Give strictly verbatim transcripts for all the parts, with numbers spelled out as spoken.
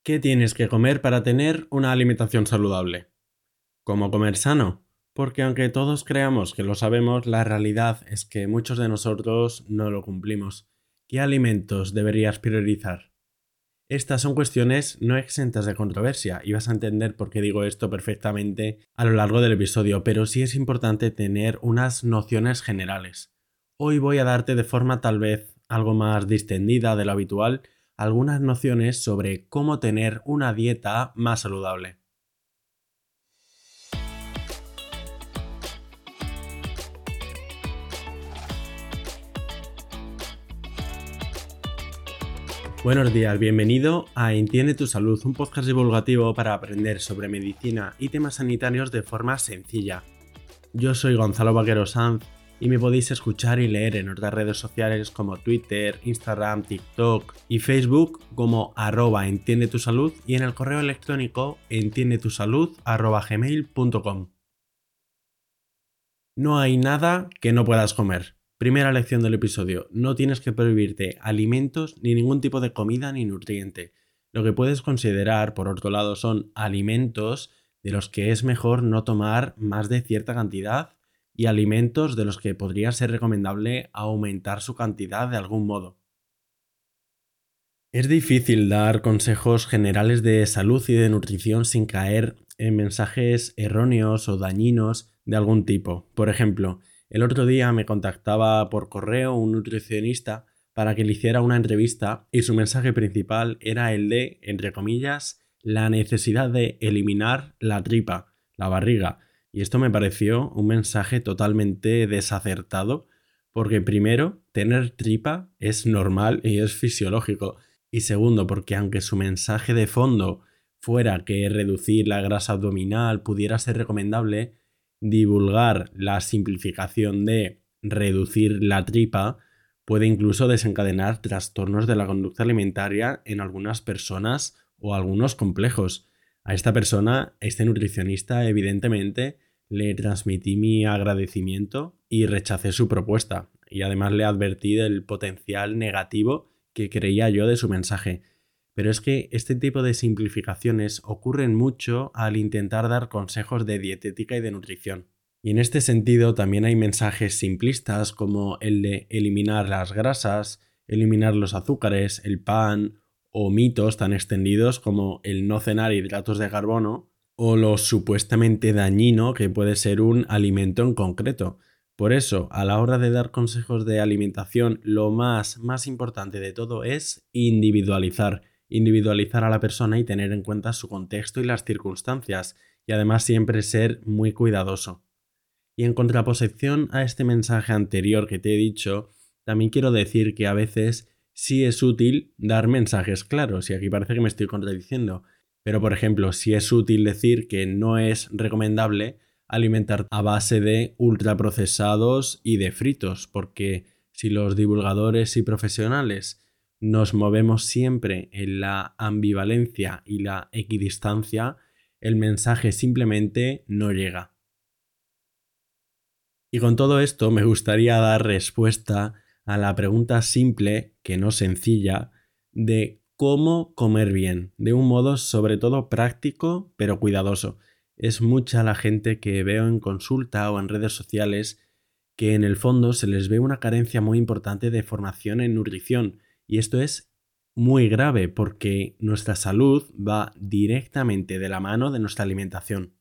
¿Qué tienes que comer para tener una alimentación saludable? ¿Cómo comer sano? Porque aunque todos creamos que lo sabemos, la realidad es que muchos de nosotros no lo cumplimos. ¿Qué alimentos deberías priorizar? Estas son cuestiones no exentas de controversia y vas a entender por qué digo esto perfectamente a lo largo del episodio, pero sí es importante tener unas nociones generales. Hoy voy a darte de forma tal vez algo más distendida de lo habitual algunas nociones sobre cómo tener una dieta más saludable. Buenos días, bienvenido a Entiende tu Salud, un podcast divulgativo para aprender sobre medicina y temas sanitarios de forma sencilla. Yo soy Gonzalo Vaquero Sanz y me podéis escuchar y leer en otras redes sociales como Twitter, Instagram, TikTok y Facebook como arroba entiende tu salud y en el correo electrónico entiendetusalud arroba gmail punto com. No hay nada que no puedas comer. Primera lección del episodio, no tienes que prohibirte alimentos ni ningún tipo de comida ni nutriente. Lo que puedes considerar, por otro lado, son alimentos de los que es mejor no tomar más de cierta cantidad y alimentos de los que podría ser recomendable aumentar su cantidad de algún modo. Es difícil dar consejos generales de salud y de nutrición sin caer en mensajes erróneos o dañinos de algún tipo. Por ejemplo, el otro día me contactaba por correo un nutricionista para que le hiciera una entrevista y su mensaje principal era el de, entre comillas, la necesidad de eliminar la tripa, la barriga. Y esto me pareció un mensaje totalmente desacertado porque primero, tener tripa es normal y es fisiológico. Y segundo, porque aunque su mensaje de fondo fuera que reducir la grasa abdominal pudiera ser recomendable, divulgar la simplificación de reducir la tripa puede incluso desencadenar trastornos de la conducta alimentaria en algunas personas o algunos complejos. A esta persona, este nutricionista, evidentemente, le transmití mi agradecimiento y rechacé su propuesta. Y además le advertí del potencial negativo que creía yo de su mensaje. Pero es que este tipo de simplificaciones ocurren mucho al intentar dar consejos de dietética y de nutrición. Y en este sentido también hay mensajes simplistas como el de eliminar las grasas, eliminar los azúcares, el pan, o mitos tan extendidos como el no cenar hidratos de carbono o lo supuestamente dañino que puede ser un alimento en concreto. Por eso, a la hora de dar consejos de alimentación, lo más, más importante de todo es individualizar. Individualizar a la persona y tener en cuenta su contexto y las circunstancias, y además siempre ser muy cuidadoso. Y en contraposición a este mensaje anterior que te he dicho, también quiero decir que a veces sí es útil dar mensajes claros, y aquí parece que me estoy contradiciendo. Pero, por ejemplo, sí es útil decir que no es recomendable alimentar a base de ultraprocesados y de fritos, porque si los divulgadores y profesionales nos movemos siempre en la ambivalencia y la equidistancia, el mensaje simplemente no llega. Y con todo esto me gustaría dar respuesta a la pregunta simple, que no sencilla, de cómo comer bien, de un modo sobre todo práctico pero cuidadoso. Es mucha la gente que veo en consulta o en redes sociales que en el fondo se les ve una carencia muy importante de formación en nutrición, y esto es muy grave porque nuestra salud va directamente de la mano de nuestra alimentación.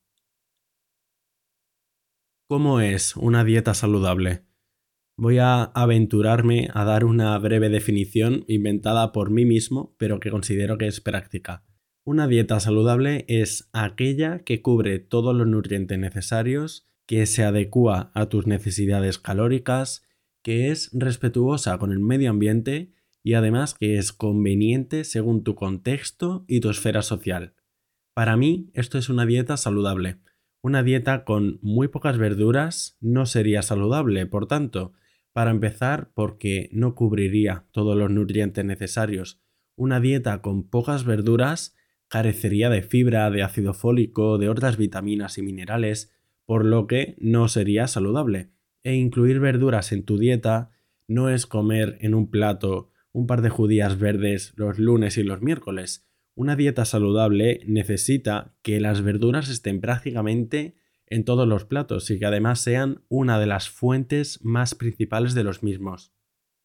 ¿Cómo es una dieta saludable? Voy a aventurarme a dar una breve definición inventada por mí mismo, pero que considero que es práctica. Una dieta saludable es aquella que cubre todos los nutrientes necesarios, que se adecúa a tus necesidades calóricas, que es respetuosa con el medio ambiente y además que es conveniente según tu contexto y tu esfera social. Para mí, esto es una dieta saludable. Una dieta con muy pocas verduras no sería saludable, por tanto, para empezar, porque no cubriría todos los nutrientes necesarios. Una dieta con pocas verduras carecería de fibra, de ácido fólico, de otras vitaminas y minerales, por lo que no sería saludable. E incluir verduras en tu dieta no es comer en un plato un par de judías verdes los lunes y los miércoles. Una dieta saludable necesita que las verduras estén prácticamente en todos los platos y que además sean una de las fuentes más principales de los mismos.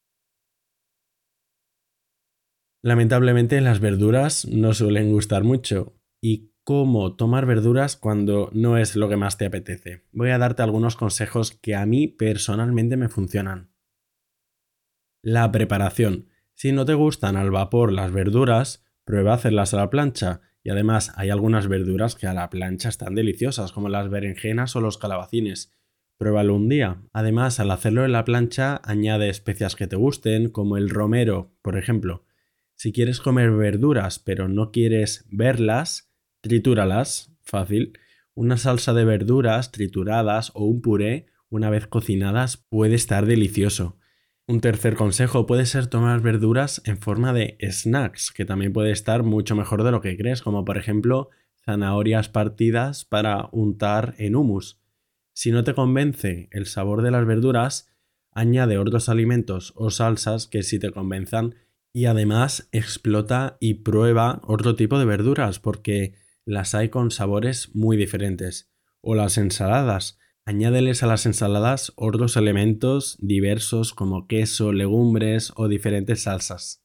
Lamentablemente las verduras no suelen gustar mucho. ¿Y cómo tomar verduras cuando no es lo que más te apetece? Voy a darte algunos consejos que a mí personalmente me funcionan. La preparación. Si no te gustan al vapor las verduras, prueba a hacerlas a la plancha. Y además hay algunas verduras que a la plancha están deliciosas, como las berenjenas o los calabacines. Pruébalo un día. Además, al hacerlo en la plancha, añade especias que te gusten, como el romero, por ejemplo. Si quieres comer verduras pero no quieres verlas, tritúralas, fácil. Una salsa de verduras trituradas o un puré, una vez cocinadas, puede estar delicioso. Un tercer consejo puede ser tomar verduras en forma de snacks, que también puede estar mucho mejor de lo que crees, como por ejemplo zanahorias partidas para untar en hummus. Si no te convence el sabor de las verduras, añade otros alimentos o salsas que sí te convenzan y además explota y prueba otro tipo de verduras porque las hay con sabores muy diferentes. O las ensaladas. Añádeles a las ensaladas otros elementos diversos como queso, legumbres o diferentes salsas.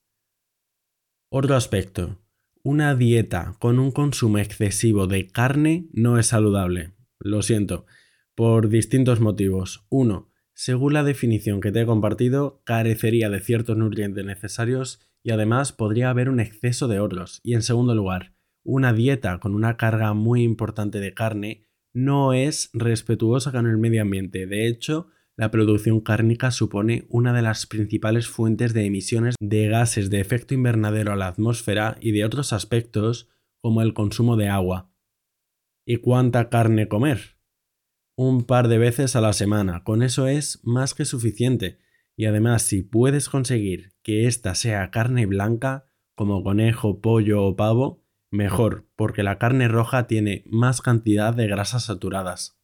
Otro aspecto. Una dieta con un consumo excesivo de carne no es saludable. Lo siento. Por distintos motivos. Uno, según la definición que te he compartido, carecería de ciertos nutrientes necesarios y además podría haber un exceso de otros. Y en segundo lugar, una dieta con una carga muy importante de carne no es respetuosa con el medio ambiente. De hecho, la producción cárnica supone una de las principales fuentes de emisiones de gases de efecto invernadero a la atmósfera y de otros aspectos como el consumo de agua. ¿Y cuánta carne comer? Un par de veces a la semana, con eso es más que suficiente. Y además, si puedes conseguir que ésta sea carne blanca, como conejo, pollo o pavo, mejor, porque la carne roja tiene más cantidad de grasas saturadas.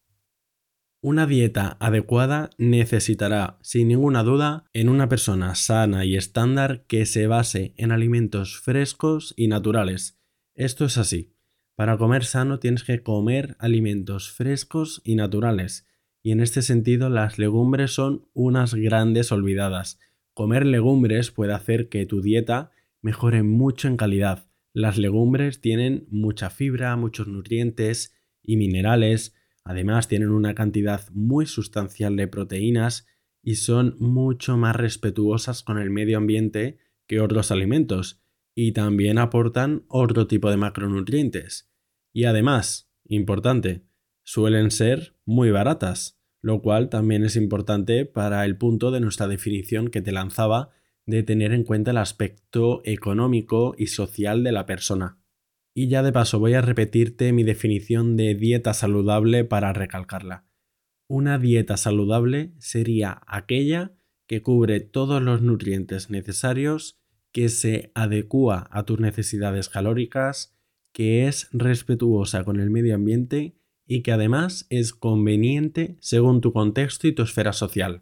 Una dieta adecuada necesitará, sin ninguna duda, en una persona sana y estándar que se base en alimentos frescos y naturales. Esto es así. Para comer sano tienes que comer alimentos frescos y naturales. Y en este sentido las legumbres son unas grandes olvidadas. Comer legumbres puede hacer que tu dieta mejore mucho en calidad. Las legumbres tienen mucha fibra, muchos nutrientes y minerales. Además, tienen una cantidad muy sustancial de proteínas y son mucho más respetuosas con el medio ambiente que otros alimentos y también aportan otro tipo de macronutrientes. Y además, importante, suelen ser muy baratas, lo cual también es importante para el punto de nuestra definición que te lanzaba de tener en cuenta el aspecto económico y social de la persona. Y ya de paso voy a repetirte mi definición de dieta saludable para recalcarla. Una dieta saludable sería aquella que cubre todos los nutrientes necesarios, que se adecúa a tus necesidades calóricas, que es respetuosa con el medio ambiente y que además es conveniente según tu contexto y tu esfera social.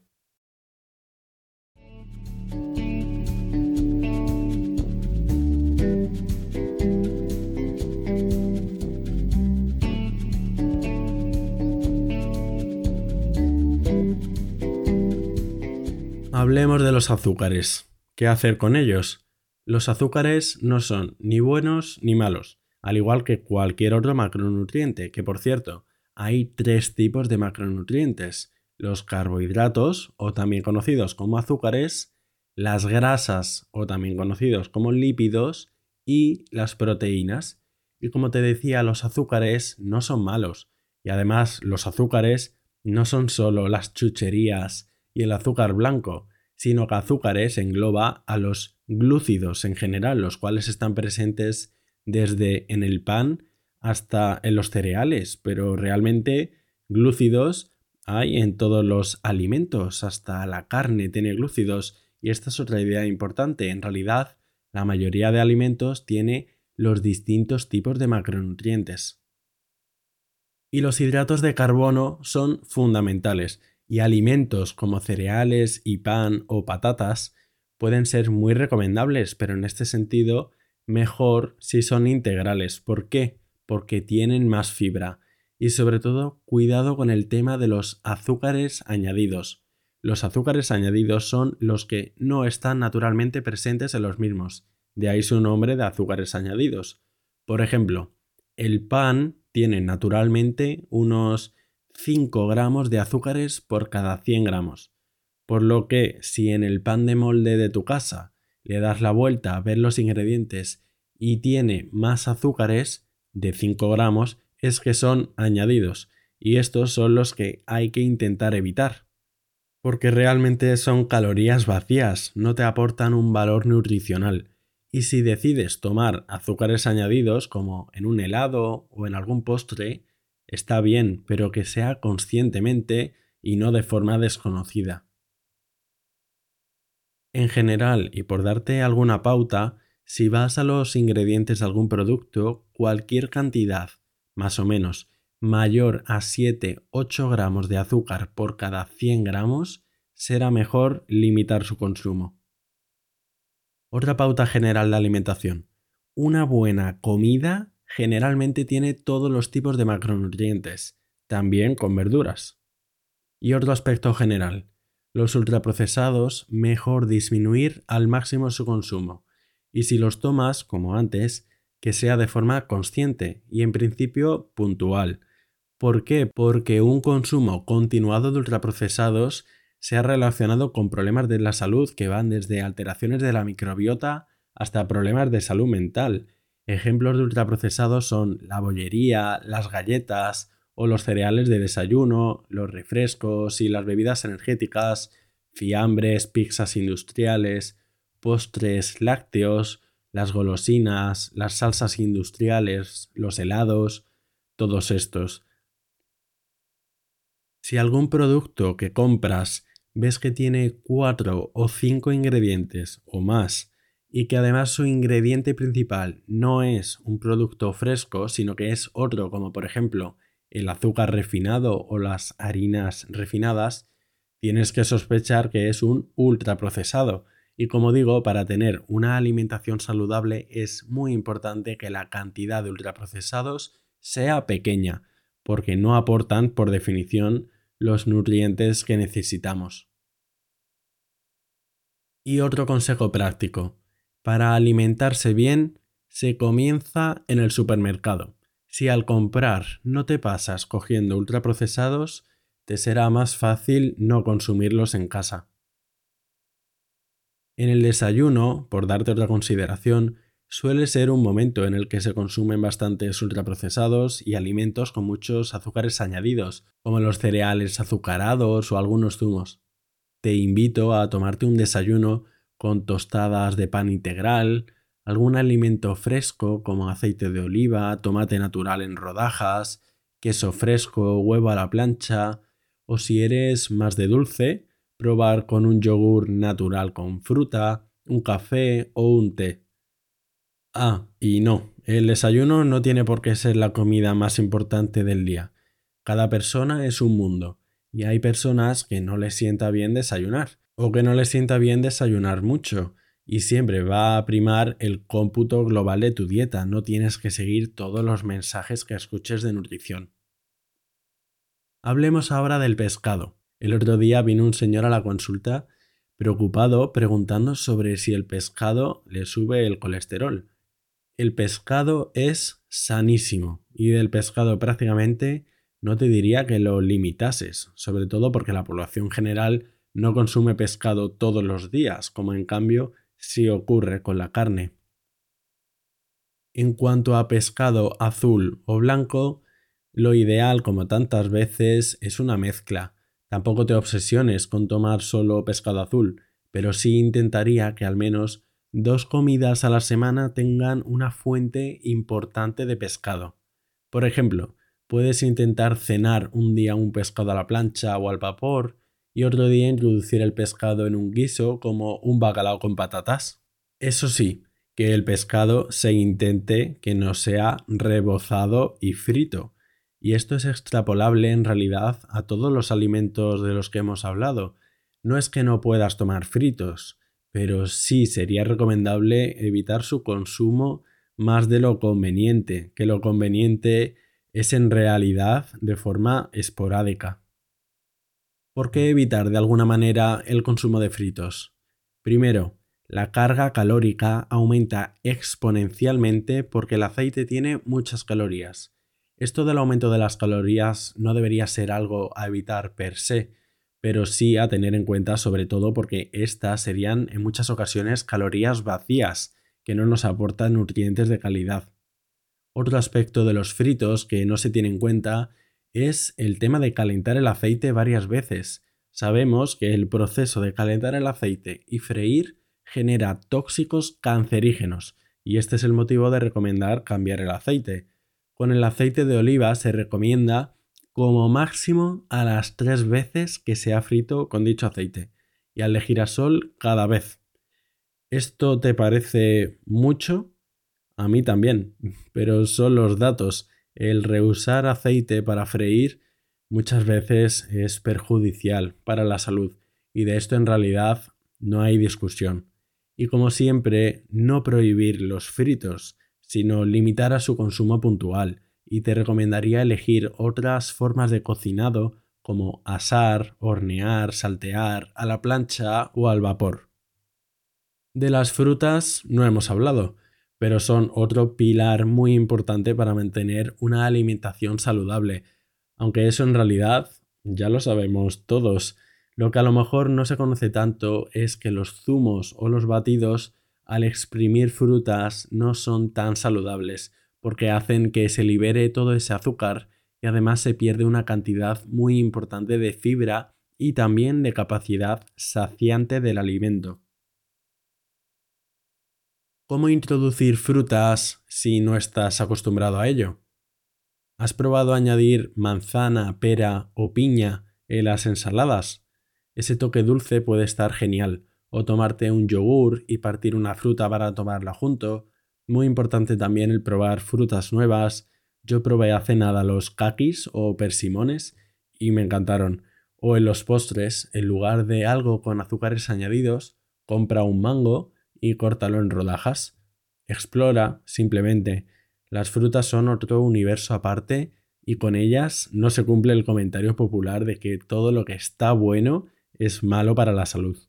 Hablemos de los azúcares. ¿Qué hacer con ellos? Los azúcares no son ni buenos ni malos, al igual que cualquier otro macronutriente, que por cierto, hay tres tipos de macronutrientes: los carbohidratos, o también conocidos como azúcares, las grasas, o también conocidos como lípidos, y las proteínas. Y como te decía, los azúcares no son malos, y además los azúcares no son solo las chucherías y el azúcar blanco, sino que azúcares engloba a los glúcidos en general, los cuales están presentes desde en el pan hasta en los cereales, pero realmente glúcidos hay en todos los alimentos, hasta la carne tiene glúcidos, y esta es otra idea importante. En realidad, la mayoría de alimentos tiene los distintos tipos de macronutrientes. Y los hidratos de carbono son fundamentales, y alimentos como cereales y pan o patatas pueden ser muy recomendables, pero en este sentido Mejor si son integrales. ¿Por qué? Porque tienen más fibra. Y sobre todo, cuidado con el tema de los azúcares añadidos. Los azúcares añadidos son los que no están naturalmente presentes en los mismos. De ahí su nombre de azúcares añadidos. Por ejemplo, el pan tiene naturalmente unos cinco gramos de azúcares por cada cien gramos. Por lo que si en el pan de molde de tu casa le das la vuelta a ver los ingredientes y tiene más azúcares de cinco gramos, es que son añadidos. Y estos son los que hay que intentar evitar. Porque realmente son calorías vacías, no te aportan un valor nutricional. Y si decides tomar azúcares añadidos, como en un helado o en algún postre, está bien, pero que sea conscientemente y no de forma desconocida. En general, y por darte alguna pauta, si vas a los ingredientes de algún producto, cualquier cantidad, más o menos, mayor a siete u ocho gramos de azúcar por cada cien gramos, será mejor limitar su consumo. Otra pauta general de alimentación. Una buena comida generalmente tiene todos los tipos de macronutrientes, también con verduras. Y otro aspecto general. Los ultraprocesados, mejor disminuir al máximo su consumo. Y si los tomas, como antes, que sea de forma consciente y en principio puntual. ¿Por qué? Porque un consumo continuado de ultraprocesados se ha relacionado con problemas de la salud que van desde alteraciones de la microbiota hasta problemas de salud mental. Ejemplos de ultraprocesados son la bollería, las galletas o los cereales de desayuno, los refrescos y las bebidas energéticas, fiambres, pizzas industriales, postres lácteos, las golosinas, las salsas industriales, los helados, todos estos. Si algún producto que compras ves que tiene cuatro o cinco ingredientes o más y que además su ingrediente principal no es un producto fresco, sino que es otro, como por ejemplo el azúcar refinado o las harinas refinadas, tienes que sospechar que es un ultraprocesado. Y como digo, para tener una alimentación saludable es muy importante que la cantidad de ultraprocesados sea pequeña, porque no aportan, por definición, los nutrientes que necesitamos. Y otro consejo práctico. Para alimentarse bien, se comienza en el supermercado. Si al comprar no te pasas cogiendo ultraprocesados, te será más fácil no consumirlos en casa. En el desayuno, por darte otra consideración, suele ser un momento en el que se consumen bastantes ultraprocesados y alimentos con muchos azúcares añadidos, como los cereales azucarados o algunos zumos. Te invito a tomarte un desayuno con tostadas de pan integral, algún alimento fresco como aceite de oliva, tomate natural en rodajas, queso fresco, huevo a la plancha, o si eres más de dulce, probar con un yogur natural con fruta, un café o un té. Ah, y no, el desayuno no tiene por qué ser la comida más importante del día. Cada persona es un mundo, y hay personas que no les sienta bien desayunar, o que no les sienta bien desayunar mucho, y siempre va a primar el cómputo global de tu dieta, no tienes que seguir todos los mensajes que escuches de nutrición. Hablemos ahora del pescado. El otro día vino un señor a la consulta preocupado preguntando sobre si el pescado le sube el colesterol. El pescado es sanísimo y del pescado prácticamente no te diría que lo limitases, sobre todo porque la población general no consume pescado todos los días, como en cambio sí ocurre con la carne. En cuanto a pescado azul o blanco, lo ideal, como tantas veces, es una mezcla. Tampoco te obsesiones con tomar solo pescado azul, pero sí intentaría que al menos dos comidas a la semana tengan una fuente importante de pescado. Por ejemplo, puedes intentar cenar un día un pescado a la plancha o al vapor y otro día introducir el pescado en un guiso como un bacalao con patatas. Eso sí, que el pescado se intente que no sea rebozado y frito. Y esto es extrapolable en realidad a todos los alimentos de los que hemos hablado. No es que no puedas tomar fritos, pero sí sería recomendable evitar su consumo más de lo conveniente, que lo conveniente es en realidad de forma esporádica. ¿Por qué evitar de alguna manera el consumo de fritos? Primero, la carga calórica aumenta exponencialmente porque el aceite tiene muchas calorías. Esto del aumento de las calorías no debería ser algo a evitar per se, pero sí a tener en cuenta, sobre todo porque estas serían en muchas ocasiones calorías vacías que no nos aportan nutrientes de calidad. Otro aspecto de los fritos que no se tiene en cuenta es el tema de calentar el aceite varias veces. Sabemos que el proceso de calentar el aceite y freír genera tóxicos cancerígenos, y este es el motivo de recomendar cambiar el aceite. Con el aceite de oliva se recomienda como máximo a las tres veces que se ha frito con dicho aceite, y al de girasol cada vez. ¿Esto te parece mucho? A mí también, pero son los datos. El reusar aceite para freír muchas veces es perjudicial para la salud, y de esto en realidad no hay discusión. Y como siempre, no prohibir los fritos, sino limitar a su consumo puntual, y te recomendaría elegir otras formas de cocinado como asar, hornear, saltear, a la plancha o al vapor. De las frutas no hemos hablado, pero son otro pilar muy importante para mantener una alimentación saludable, aunque eso en realidad ya lo sabemos todos. Lo que a lo mejor no se conoce tanto es que los zumos o los batidos al exprimir frutas no son tan saludables, porque hacen que se libere todo ese azúcar y además se pierde una cantidad muy importante de fibra y también de capacidad saciante del alimento. ¿Cómo introducir frutas si no estás acostumbrado a ello? ¿Has probado añadir manzana, pera o piña en las ensaladas? Ese toque dulce puede estar genial. O tomarte un yogur y partir una fruta para tomarla junto. Muy importante también el probar frutas nuevas. Yo probé hace nada los kakis o persimones y me encantaron. O en los postres, en lugar de algo con azúcares añadidos, compra un mango y córtalo en rodajas. Explora, simplemente. Las frutas son otro universo aparte y con ellas no se cumple el comentario popular de que todo lo que está bueno es malo para la salud.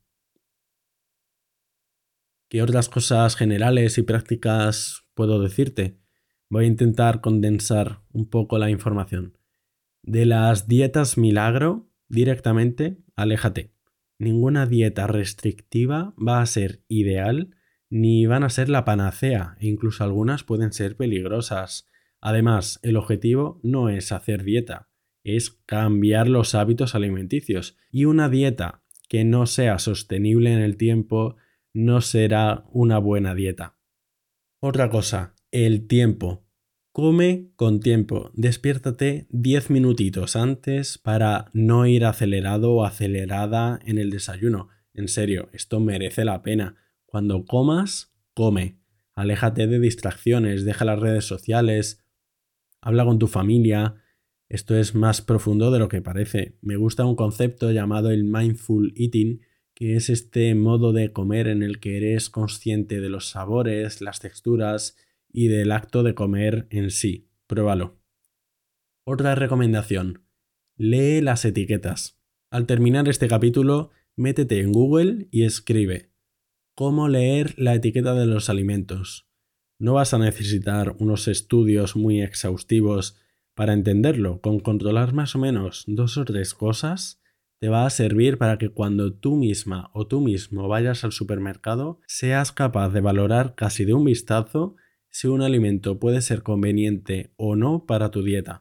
¿Qué otras cosas generales y prácticas puedo decirte? Voy a intentar condensar un poco la información. De las dietas milagro, directamente, aléjate. Ninguna dieta restrictiva va a ser ideal ni van a ser la panacea, e incluso algunas pueden ser peligrosas. Además, el objetivo no es hacer dieta, es cambiar los hábitos alimenticios. Y una dieta que no sea sostenible en el tiempo no será una buena dieta. Otra cosa, el tiempo. Come con tiempo. Despiértate diez minutitos antes para no ir acelerado o acelerada en el desayuno. En serio, esto merece la pena. Cuando comas, come. Aléjate de distracciones, deja las redes sociales, habla con tu familia. Esto es más profundo de lo que parece. Me gusta un concepto llamado el mindful eating, que es este modo de comer en el que eres consciente de los sabores, las texturas y del acto de comer en sí. Pruébalo. Otra recomendación. Lee las etiquetas. Al terminar este capítulo, métete en Google y escribe ¿cómo leer la etiqueta de los alimentos? No vas a necesitar unos estudios muy exhaustivos para entenderlo. Con controlar más o menos dos o tres cosas te va a servir para que cuando tú misma o tú mismo vayas al supermercado seas capaz de valorar casi de un vistazo si un alimento puede ser conveniente o no para tu dieta.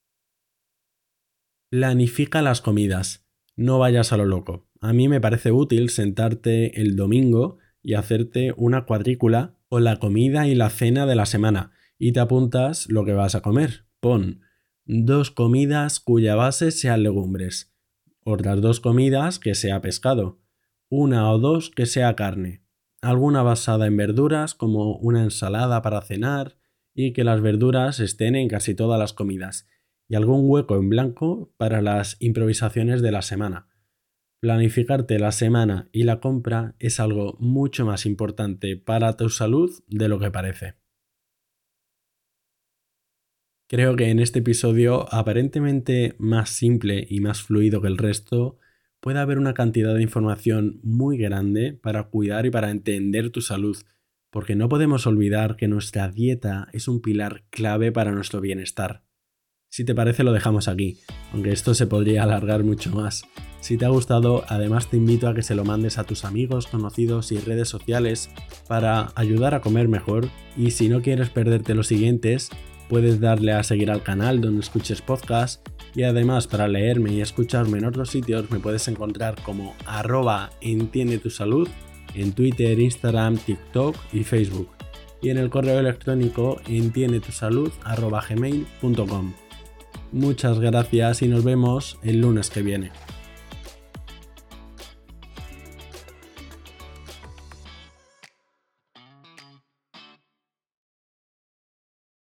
Planifica las comidas. No vayas a lo loco. A mí me parece útil sentarte el domingo y hacerte una cuadrícula con la comida y la cena de la semana y te apuntas lo que vas a comer. Pon dos comidas cuya base sean legumbres, otras dos comidas que sea pescado, una o dos que sea carne, alguna basada en verduras como una ensalada para cenar y que las verduras estén en casi todas las comidas y algún hueco en blanco para las improvisaciones de la semana. Planificarte la semana y la compra es algo mucho más importante para tu salud de lo que parece. Creo que en este episodio, aparentemente más simple y más fluido que el resto, puede haber una cantidad de información muy grande para cuidar y para entender tu salud, porque no podemos olvidar que nuestra dieta es un pilar clave para nuestro bienestar. Si te parece lo dejamos aquí, aunque esto se podría alargar mucho más. Si te ha gustado, además te invito a que se lo mandes a tus amigos, conocidos y redes sociales para ayudar a comer mejor, y si no quieres perderte los siguientes, puedes darle a seguir al canal donde escuches podcast, y además para leerme y escucharme en otros sitios me puedes encontrar como arroba entiende tu salud en Twitter, Instagram, TikTok y Facebook, y en el correo electrónico entiendetusalud arroba gmail punto com. Muchas gracias y nos vemos el lunes que viene.